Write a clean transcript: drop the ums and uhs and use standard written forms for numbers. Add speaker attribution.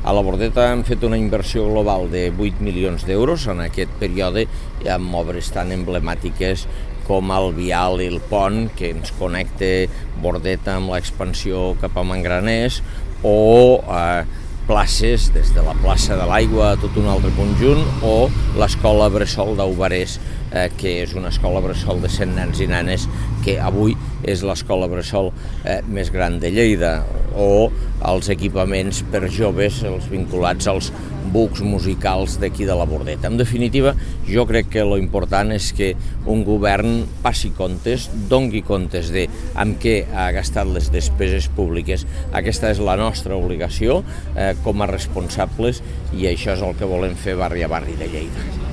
Speaker 1: A la Bordeta hem fet una inversió global de 8 milions d'euros en aquest període amb obres tan emblemàtiques com el vial i el pont que ens connecta Bordeta amb l'expansió cap a Mangraners o places, des de la plaça de l'Aigua a tot un altre conjunt, o l'escola Bressol d'Aubarès, que és una escola bressol de 100 nens i nenes que avui és l'escola bressol més gran de Lleida, o els equipaments per joves, els vinculats als bucs musicals d'aquí de la Bordeta. En definitiva, jo crec que l'important és que un govern passi comptes, doni comptes de amb què ha gastat les despeses públiques. Aquesta és la nostra obligació com a responsables i això és el que volem fer barri a barri de Lleida.